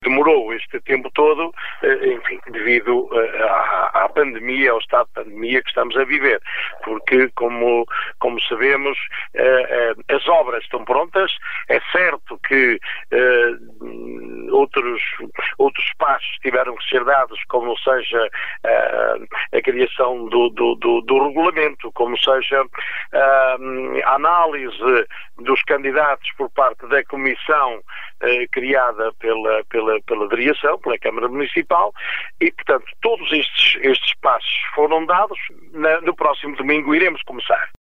demorou este tempo todo, enfim, devido à pandemia, ao estado de pandemia que estamos a viver, porque, como sabemos, as obras estão prontas. É certo que outros passos tiveram que ser dados, como seja a criação do regulamento, como seja a análise dos candidatos por parte da comissão criada pela direção, pela Câmara Municipal, e, portanto, todos estes passos foram dados. No próximo domingo iremos começar.